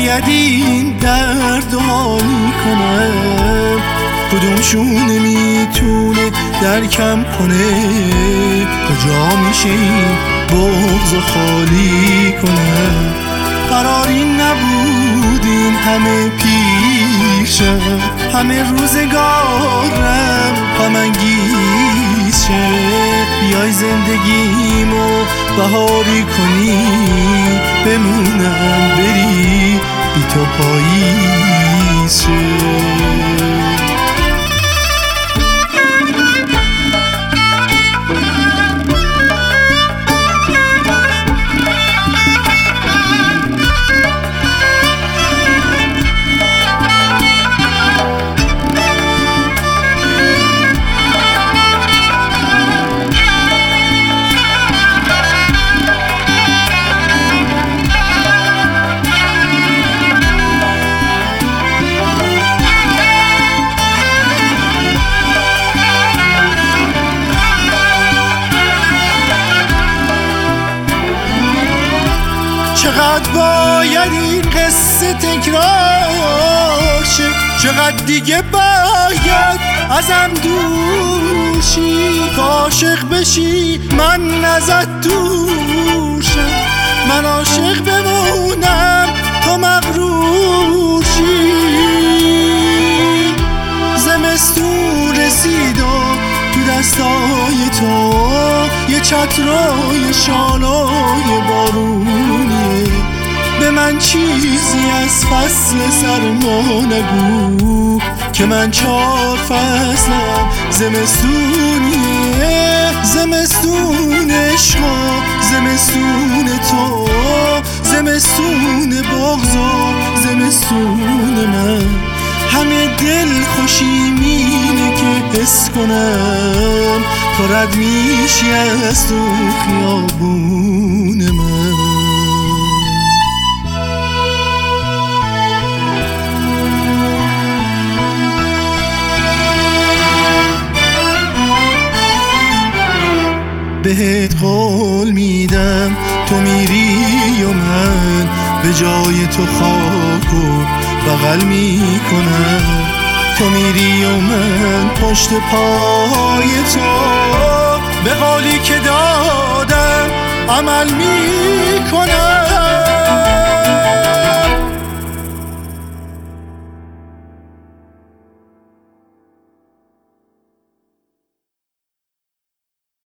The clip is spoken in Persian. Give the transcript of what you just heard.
باید این درد حالی کنم، کدومشون میتونه درکم کنه، کجا میشه این بغض خالی کنم. قراری نبود این همه پیشم، همه روزگارم غم انگیز شه، بیای زندگیمو بهاری کنی، بمونم بری بی تو پاییز شه. چقدر باید این قصه تکرار شه، چقدر دیگه باید ازم دوشی، که عاشق بشی من ازت دوشم، من عاشق بمونم تو مغرور شی. زمستون رسید و تو دستای تو یه چترای شالای بارونیه، به من چیزی از فصل سرما نگو، که من 4 فصلم زمستونیه. زمستون عشقا، زمستون تو، زمستون بغض و زمستون من، همه دل خوشیمینه که حس کنم تو رد میشی از تو خیابون من. بهت قول میدم تو میری و من به جای تو خاک و بغل میکنم، تو میری و من پشت پای تو به قولی که دادم عمل میکنم.